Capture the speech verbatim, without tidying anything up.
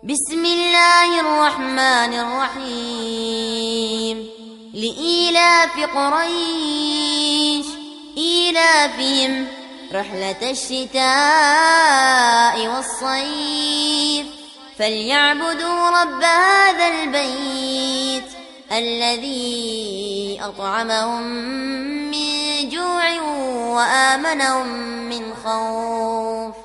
بسم الله الرحمن الرحيم لإيلاف قريش إيلافهم رحلة الشتاء والصيف فليعبدوا رب هذا البيت الذي أطعمهم من جوع وآمنهم من خوف.